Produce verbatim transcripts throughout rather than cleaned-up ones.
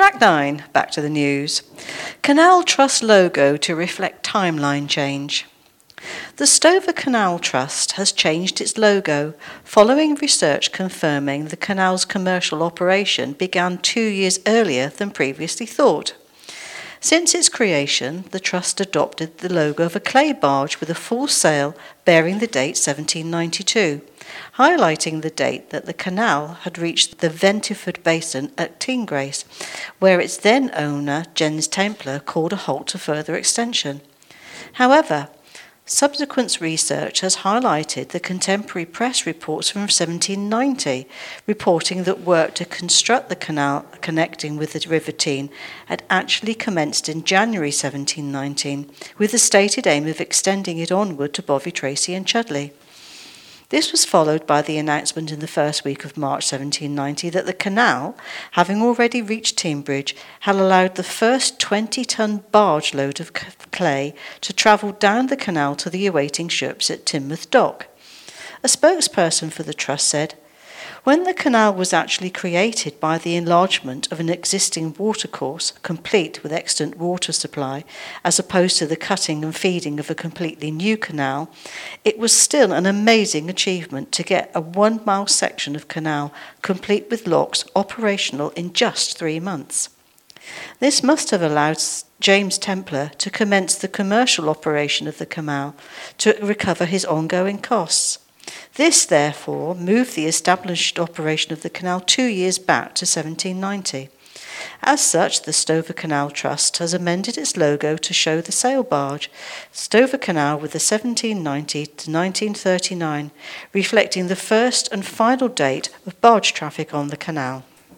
Track nine, back to the news. Canal Trust logo to reflect timeline change. The Stover Canal Trust has changed its logo following research confirming the canal's commercial operation began two years earlier than previously thought. Since its creation, the Trust adopted the logo of a clay barge with a full sail bearing the date seventeen ninety-two, highlighting the date that the canal had reached the Ventiford Basin at Tinggrace, where its then owner, Jens Templer, called a halt to further extension. However, subsequent research has highlighted the contemporary press reports from seventeen ninety, reporting that work to construct the canal connecting with the River Teign had actually commenced in January seventeen nineteen, with the stated aim of extending it onward to Bovey Tracy and Chudley. This was followed by the announcement in the first week of March seventeen ninety that the canal, having already reached Teignbridge, had allowed the first twenty-ton barge load of clay to travel down the canal to the awaiting ships at Teignmouth Dock. A spokesperson for the Trust said, "When the canal was actually created by the enlargement of an existing watercourse, complete with extant water supply, as opposed to the cutting and feeding of a completely new canal, it was still an amazing achievement to get a one-mile section of canal, complete with locks, operational in just three months. This must have allowed James Templer to commence the commercial operation of the canal to recover his ongoing costs. This, therefore, moved the established operation of the canal two years back to seventeen ninety. As such, the Stover Canal Trust has amended its logo to show the sail barge, Stover Canal with the seventeen ninety to nineteen thirty-nine, reflecting the first and final date of barge traffic on the canal."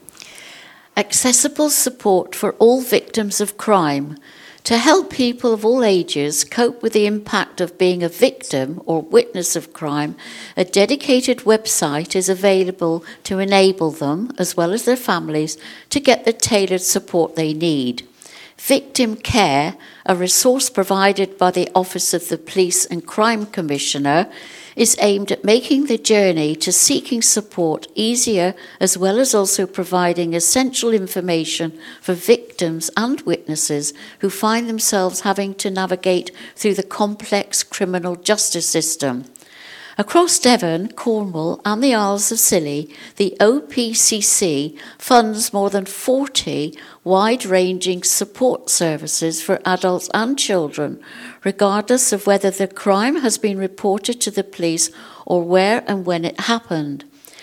Accessible support for all victims of crime. To help people of all ages cope with the impact of being a victim or witness of crime, a dedicated website is available to enable them, as well as their families, to get the tailored support they need. Victim Care, a resource provided by the Office of the Police and Crime Commissioner, is aimed at making the journey to seeking support easier, as well as also providing essential information for victims and witnesses who find themselves having to navigate through the complex criminal justice system. Across Devon, Cornwall and the Isles of Scilly, the O P C C funds more than forty wide-ranging support services for adults and children, regardless of whether the crime has been reported to the police or where and when it happened.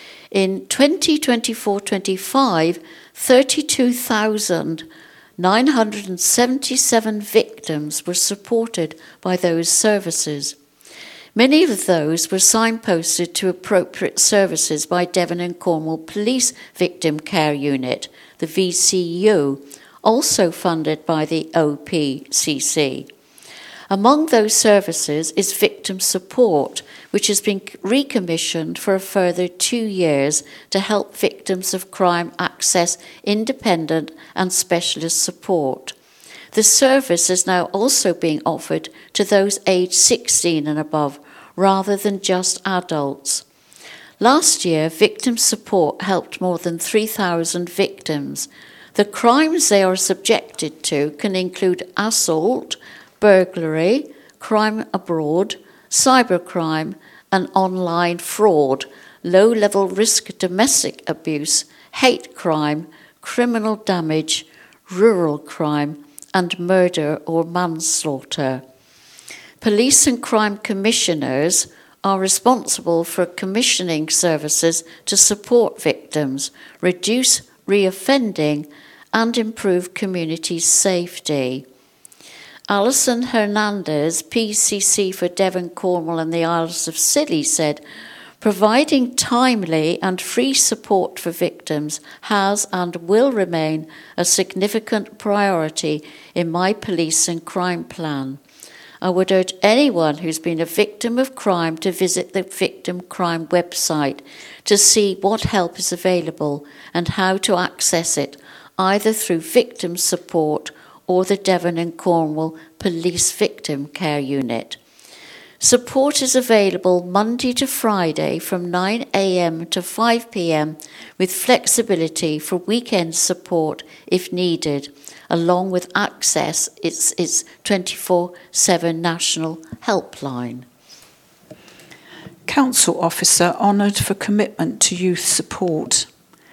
In twenty twenty-four twenty-five, thirty-two thousand nine hundred seventy-seven victims were supported by those services. Many of those were signposted to appropriate services by Devon and Cornwall Police Victim Care Unit, the V C U, also funded by the O P C C. Among those services is victim support, which has been recommissioned for a further two years to help victims of crime access independent and specialist support. The service is now also being offered to those aged sixteen and above, rather than just adults. Last year, victim support helped more than three thousand victims. The crimes they are subjected to can include assault, burglary, crime abroad, cybercrime, and online fraud, low-level risk domestic abuse, hate crime, criminal damage, rural crime, and murder or manslaughter. Police and crime commissioners are responsible for commissioning services to support victims, reduce reoffending, and improve community safety. Alison Hernandez, P C C for Devon, Cornwall and the Isles of Scilly, said, "Providing timely and free support for victims has and will remain a significant priority in my police and crime plan. I would urge anyone who's been a victim of crime to visit the Victim Crime website to see what help is available and how to access it, either through victim support or the Devon and Cornwall Police Victim Care Unit. Support is available Monday to Friday from nine a.m. to five p.m. with flexibility for weekend support if needed, along with access its its twenty-four seven national helpline. Council Officer honoured for commitment to youth support.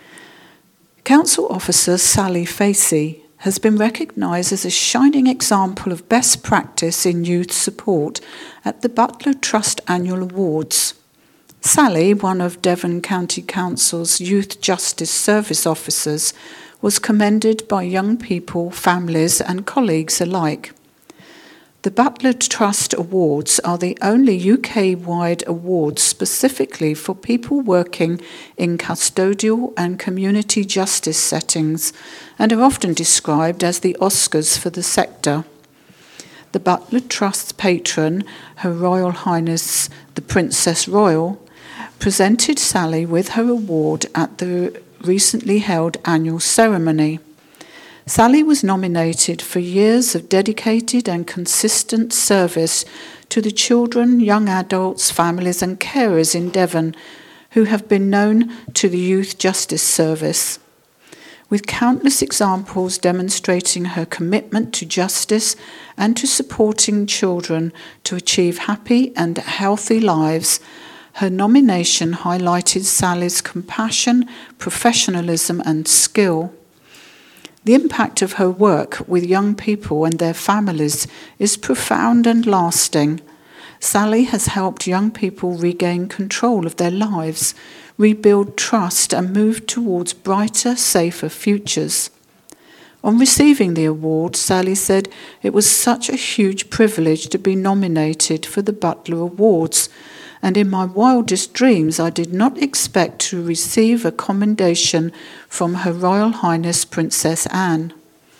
Council Officer Sally Facey has been recognised as a shining example of best practice in youth support at the Butler Trust Annual Awards. Sally, one of Devon County Council's Youth Justice Service officers, was commended by young people, families and colleagues alike. The Butler Trust Awards are the only U K-wide awards specifically for people working in custodial and community justice settings and are often described as the Oscars for the sector. The Butler Trust's patron, Her Royal Highness the Princess Royal, presented Sally with her award at the recently held annual ceremony. Sally was nominated for years of dedicated and consistent service to the children, young adults, families and carers in Devon who have been known to the Youth Justice Service. With countless examples demonstrating her commitment to justice and to supporting children to achieve happy and healthy lives, her nomination highlighted Sally's compassion, professionalism and skill. The impact of her work with young people and their families is profound and lasting. Sally has helped young people regain control of their lives, rebuild trust and move towards brighter, safer futures. On receiving the award, Sally said it was such a huge privilege to be nominated for the Butler Awards, and in my wildest dreams I did not expect to receive a commendation from Her Royal Highness Princess Anne.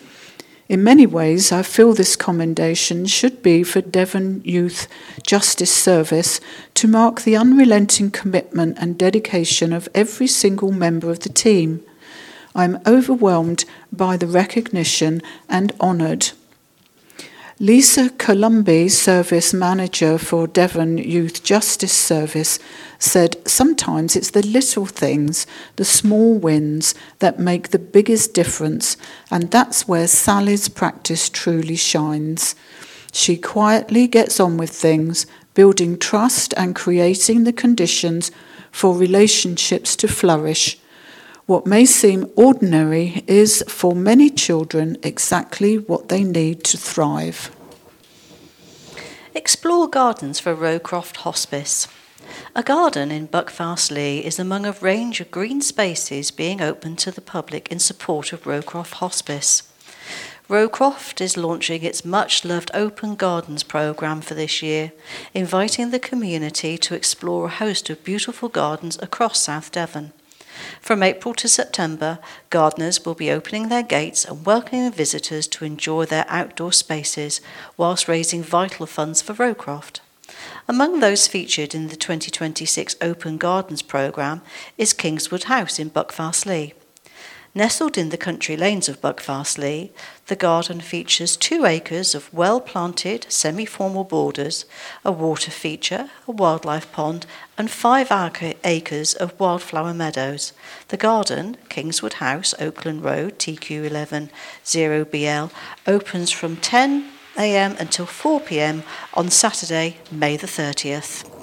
In many ways, I feel this commendation should be for Devon Youth Justice Service to mark the unrelenting commitment and dedication of every single member of the team. I am overwhelmed by the recognition and honoured. Lisa Columbi, Service Manager for Devon Youth Justice Service, said sometimes it's the little things, the small wins, that make the biggest difference, and that's where Sally's practice truly shines. She quietly gets on with things, building trust and creating the conditions for relationships to flourish. What may seem ordinary is, for many children, exactly what they need to thrive. Explore gardens for Rowcroft Hospice. A garden in Buckfastleigh is among a range of green spaces being opened to the public in support of Rowcroft Hospice. Rowcroft is launching its much-loved Open Gardens programme for this year, inviting the community to explore a host of beautiful gardens across South Devon. From April to September, gardeners will be opening their gates and welcoming visitors to enjoy their outdoor spaces whilst raising vital funds for Rowcroft. Among those featured in the twenty twenty-six Open Gardens programme is Kingswood House in Buckfastleigh. Nestled in the country lanes of Buckfastleigh, the garden features two acres of well-planted, semi-formal borders, a water feature, a wildlife pond, and five acres of wildflower meadows. The garden, Kingswood House, Oakland Road, T Q eleven zero B L, opens from ten a.m. until four p.m. on Saturday, May the thirtieth.